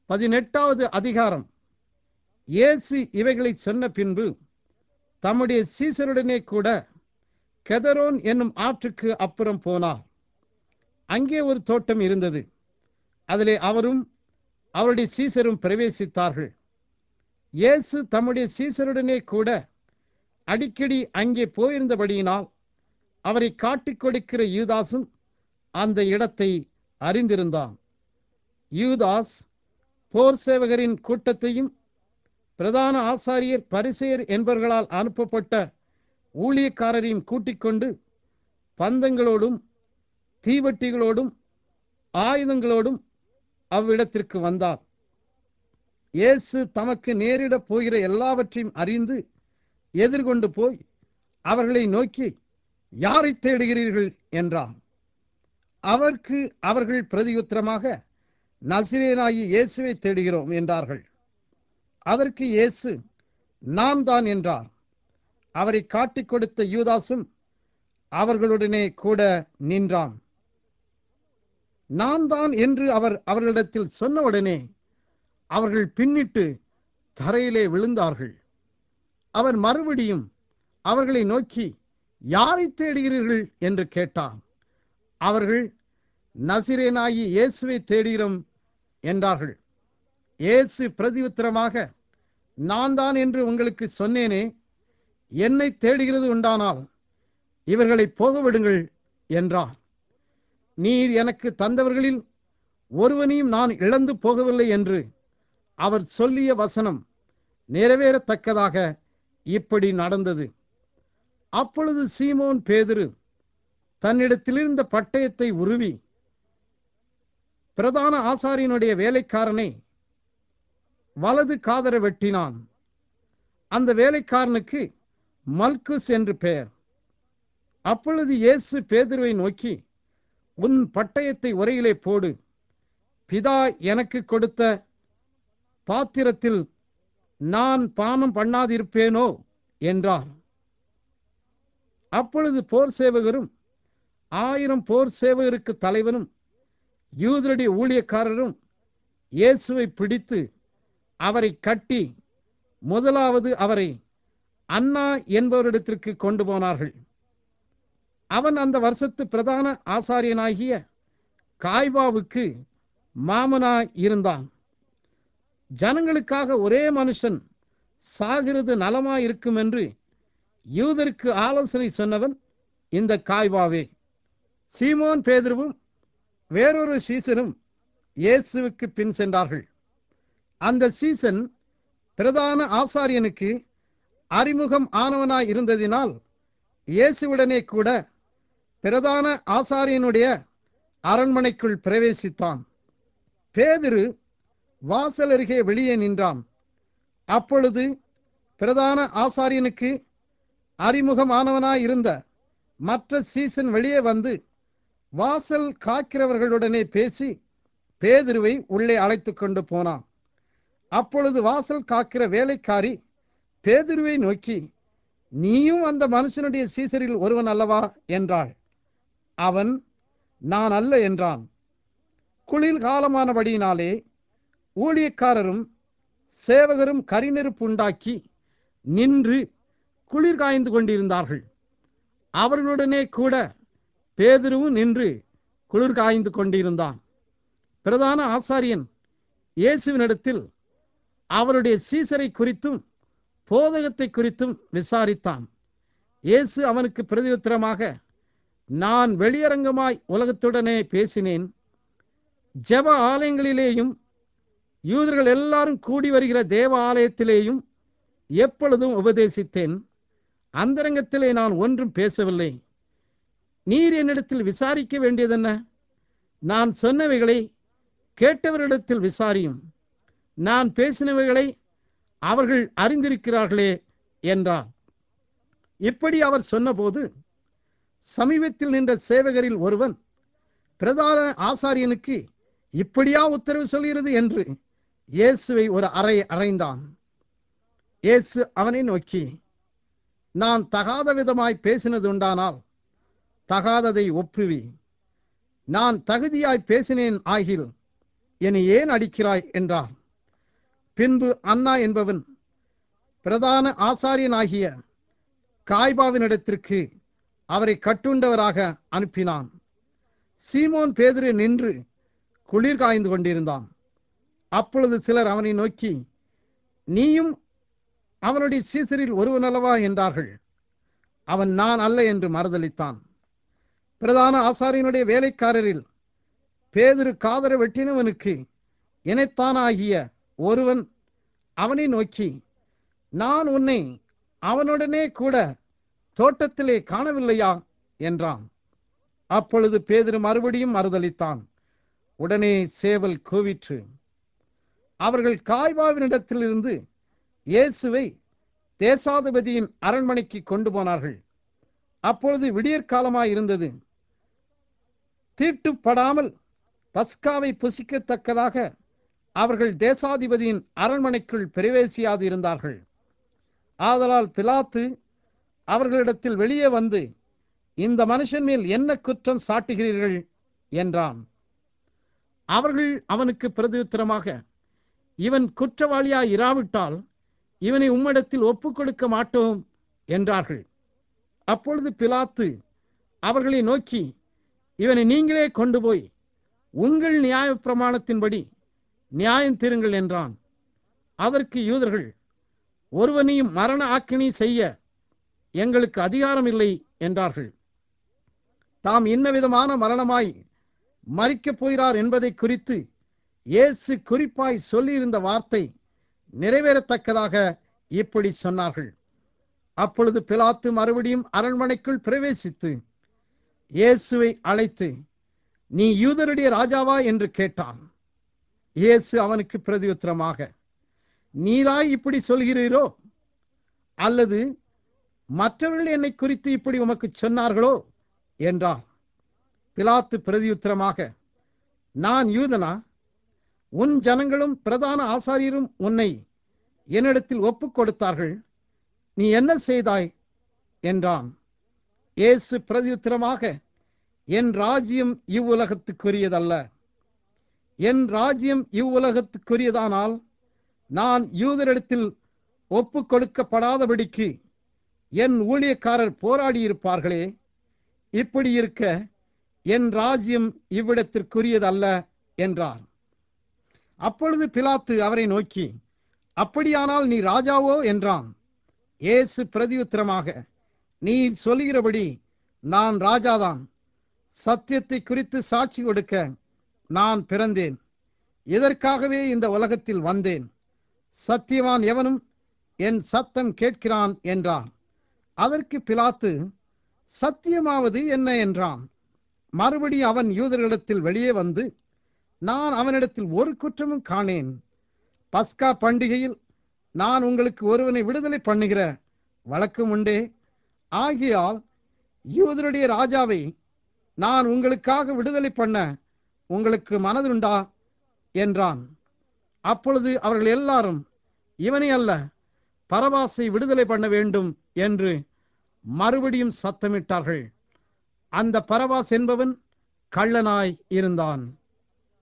18வது அதிகாரம். இயேசு இவைகளை சொன்ன பின்பு தம்முடைய சீசருடனே கூட கெதரோன் என்னும் ஆற்றுக்கு அப்புறம் போனார். அங்கே ஒரு தோட்டம் இருந்தது. அதிலே அவரும் அவருடைய சீசரும் பிரவேசித்தார்கள். இயேசு தம்முடைய சீசருடனே கூட அடிக்கடி அங்கே போயிருந்தபடியினால் அவரை காட்டிக் கொடுக்கிற யூதாசும் அந்த இடத்தை அறிந்திருந்தான். யூதாஸ் போர் சேவகரின் கூட்டத்தையும் பிரதான ஆசாரியர் பரிசேயர் என்பவர்களால் அனுப்பப்பட்ட ஊழியக்காரரையும் கூட்டிக் கொண்டு பந்தங்களோடும் தீவட்டிகளோடும் ஆயுதங்களோடும் அவ்விடத்திற்கு வந்தார். இயேசு தமக்கு நேரிடப் போகிற எல்லாவற்றையும் அறிந்து எதிர்கொண்டு போய் அவர்களை நோக்கி, யாரை தேடுகிறீர்கள் என்றார். அவர்கள் பிரதியுத்தரமாக, நசரேயனாகிய இயேசுவை தேடுகிறோம் என்றார்கள். அதற்கு இயேசு, நான் தான் என்றார். அவரை காட்டிக் கொடுத்த யூதாசும் அவர்களுடனே கூட நின்றான். நான் தான் என்று அவர் அவர்களிடத்தில் சொன்னவுடனே அவர்கள் பின்னிட்டு தரையிலே விழுந்தார்கள். அவர் மறுபடியும் அவர்களை நோக்கி, யாரை தேடுகிறீர்கள் என்று கேட்டார். அவர்கள், நசரேயனாகிய இயேசுவை தேடுகிறோம் என்றார்கள். இயேசு பிரதியுத்தரமாக, நான் தான் என்று உங்களுக்கு சொன்னேனே, என்னை தேடுகிறது உண்டானால் இவர்களை போகவிடுங்கள் என்றார். நீர் எனக்கு தந்தவர்களில் ஒருவனையும் நான் இழந்து போகவில்லை என்று அவர் சொல்லிய வசனம் நிறைவேறத்தக்கதாக இப்படி நடந்தது. அப்பொழுது சீமோன் பேதுரு தன்னிடத்திலிருந்த பட்டயத்தை உருவி பிரதான ஆசாரியனுடைய வேலைக்காரனை வலது காதர வெட்டினான். அந்த வேலைக்காரனுக்கு மல்குஸ் என்று பெயர். அப்பொழுது இயேசு பேதுருவை நோக்கி, உன் பட்டயத்தை உரையிலே போடு. பிதா எனக்கு கொடுத்த பாத்திரத்தில் நான் பானம் பண்ணாதிருப்பேனோ என்றார். அப்பொழுது போர் சேவகரும் 1000 போர் சேவகருக்கு தலைவனும் யூதருடைய ஊழியக்காரரும் இயேசுவை பிடித்து அவரை கட்டி முதலாவது அவரை அன்னா என்பவரிடத்திற்கு கொண்டு போனார்கள். அவன் அந்த வருஷத்து பிரதான ஆசாரியனாகிய காய்பாவுக்கு மாமனாய் இருந்தான். ஜனங்களுக்காக ஒரே மனுஷன் சாகிறது நலமாயிருக்கும் என்று யூதருக்கு ஆலோசனை சொன்னவன் இந்த காய்பாவே. சீமோன் பேதுருவும் வேறொரு சீசனும் இயேசுவுக்கு பின் சென்றார்கள். அந்த சீசன் பிரதான ஆசாரியனுக்கு அறிமுகம் ஆனவனாய் இருந்ததினால் இயேசுவுடனே கூட பிரதான ஆசாரியனுடைய அரண்மனைக்குள் பிரவேசித்தான். பேதுரு வாசல் அருகே வெளியே நின்றான். அப்பொழுது பிரதான ஆசாரியனுக்கு அறிமுகமானவனாய் இருந்த மற்ற சீசன் வெளியே வந்து வாசல் காக்கிறவர்களுடனே பேசி பேதுருவை உள்ளே அழைத்து கொண்டு போனான். அப்பொழுது வாசல் காக்கிற வேலைக்காரி பேதுருவை நோக்கி, நீயும் அந்த மனுஷனுடைய சீசரில் ஒருவன் அல்லவா என்றாள். அவன், நான் அல்ல என்றான். குளிர் காலமானபடியினாலே ஊழியக்காரரும் சேவகரும் கரிநெருப்பு உண்டாக்கி நின்று குளிர் காய்ந்து கொண்டிருந்தார்கள். அவர்களுடனே கூட பேதுருவும் நின்று குளிர் காய்ந்து கொண்டிருந்தான். பிரதான ஆசாரியன் இயேசுவினிடத்தில் அவருடைய சீசரை குறித்தும் போதகத்தை குறித்தும் விசாரித்தான். இயேசு அவனுக்கு பிரதியுத்தரமாக, நான் வெளியரங்கமாய் உலகத்துடனே பேசினேன். ஜெப ஆலயங்களிலேயும் யூதர்கள் எல்லாரும் கூடி வருகிற தேவ ஆலயத்திலேயும் எப்பொழுதும் உபதேசித்தேன். அந்தரங்கத்திலே நான் ஒன்றும் பேசவில்லை. நீர் என்னிடத்தில் விசாரிக்க வேண்டியதென்ன? நான் சொன்னவைகளை கேட்டவரிடத்தில் விசாரியும். நான் பேசினவைகளை அவர்கள் அறிந்திருக்கிறார்களே என்றார். இப்படி அவர் சொன்னபோது சமீபத்தில் நின்ற சேவகரில் ஒருவன், பிரதான ஆசாரியனுக்கு இப்படியா உத்தரவு சொல்கிறது என்று இயேசுவை ஒரு அறைந்தான். இயேசு அவனை நோக்கி, நான் தகாத விதமாய் பேசினது உண்டானால் தகாததை ஒப்புவி. நான் தகுதியாய் பேசினேன் ஆகில் என்னை ஏன் அடிக்கிறாய் என்றார். பின்பு அன்னா என்பவன் பிரதான ஆசாரியனாகிய காய்பாவினிடத்திற்கு அவரை கட்டுண்டவராக அனுப்பினான். சீமோன் பேதுரு நின்று குளிர் காய்ந்து கொண்டிருந்தான். அப்பொழுது சிலர் அவனை நோக்கி, நீயும் அவனுடைய சீசரில் ஒருவன் அல்லவா என்றார்கள். அவன் நான் அல்ல என்று மறுதலித்தான். பிரதான ஆசாரியனுடைய வேலைக்காரரில் பேதுரு காதர வெட்டினவனுக்கு இணைத்தானாகிய ஒருவன் அவனை நோக்கி, நான் உன்னை அவனுடனே கூட தோட்டத்திலே காணவில்லையா என்றான். அப்பொழுது பேதுரு மறுபடியும் மறுதலித்தான். உடனே சேவல் கூவிற்று. அவர்கள் காய்பாவினிடத்திலிருந்து இயேசுவை தேசாதிபதியின் அரண்மனைக்கு கொண்டு போனார்கள். அப்பொழுது விடியற்காலமாயிருந்தது. தீட்டுப்படாமல் பஸ்காவை புசிக்கத்தக்கதாக அவர்கள் தேசாதிபதியின் அரண்மனைக்குள் பிரவேசியாது இருந்தார்கள். ஆதலால் பிலாத்து அவர்களிடத்தில் வெளியே வந்து, இந்த மனுஷன் மேல் என்ன குற்றம் சாட்டுகிறீர்கள் என்றான். அவர்கள் அவனுக்கு பிரதியுத்தரமாக, இவன் குற்றவாளியாய் இராவிட்டால் இவனை உம்மிடத்தில் ஒப்புக் கொடுக்க மாட்டோம் என்றார்கள். அப்பொழுது பிலாத்து அவர்களை நோக்கி, இவனை நீங்களே கொண்டு போய் உங்கள் நியாய பிரமாணத்தின்படி நியாயம் தீருங்கள் என்றான். அதற்கு யூதர்கள், ஒருவனையும் மரண ஆக்கினை செய்ய எங்களுக்கு அதிகாரம் இல்லை என்றார்கள். தாம் இன்னவிதமான மரணமாய் மரிக்கப் போகிறார் என்பதை குறித்து இயேசு குறிப்பாய் சொல்லியிருந்த வார்த்தை நிறைவேறத்தக்கதாக இப்படி சொன்னார்கள். அப்பொழுது பிலாத்து மறுபடியும் அரண்மனைக்குள் பிரவேசித்து இயேசுவை அழைத்து, நீ யூதருடைய ராஜாவா என்று கேட்டான். இயேசு அவனுக்கு பிரதியுத்தரமாக, நீராய் இப்படி சொல்கிறீரோ, அல்லது மற்றவர்கள் என்னை குறித்து இப்படி உமக்கு சொன்னார்களோ என்றார். பிலாத்து பிரதியுத்தரமாக, நான் யூதனா? உன் ஜனங்களும் பிரதான ஆசாரியரும் உன்னை என்னிடத்தில் ஒப்புக் கொடுத்தார்கள். நீ என்ன செய்தாய் என்றான். இயேசு பிரதியுத்தரமாக, என் ராஜ்யம் இவ்வுலகத்துக்குரியதல்ல. என் ராஜ்யம் இவ்வுலகத்துக்குரியதானால் நான் யூதரிடத்தில் ஒப்புக் கொடுக்கப்படாதபடிக்கு என் ஊழியக்காரர் போராடியிருப்பார்களே. இப்படி இருக்க என் ராஜ்யம் இவ்விடத்திற்குரியதல்ல என்றார். அப்பொழுது பிலாத்து அவரை நோக்கி, அப்படியானால் நீ ராஜாவோ என்றான். இயேசு பிரதியுத்தரமாக, நீ சொல்கிறபடி நான் ராஜாதான். சத்தியத்தை குறித்து சாட்சி கொடுக்க நான் பிறந்தேன். இதற்காகவே இந்த உலகத்தில் வந்தேன். சத்தியவான் எவனும் என் சத்தம் கேட்கிறான் என்றார். அதற்கு பிலாத்து, சத்தியமாவது என்ன என்றான். மறுபடி அவன் யூதர்களிடத்தில் வெளியே வந்து, நான் அவனிடத்தில் ஒரு குற்றமும் காணேன். பஸ்கா பண்டிகையில் நான் உங்களுக்கு ஒருவனை விடுதலை பண்ணுகிற வழக்கம் உண்டே. ஆகையால் யூதருடைய ராஜாவை நான் உங்களுக்காக விடுதலை பண்ண உங்களுக்கு மனதுண்டா என்றான். அப்பொழுது அவர்கள் எல்லாரும், இவனை அல்ல, பரபாசை விடுதலை பண்ண வேண்டும் என்று மறுபடியும் சத்தமிட்டார்கள். அந்த பரபாஸ் என்பவன் கள்ளனாய் இருந்தான்.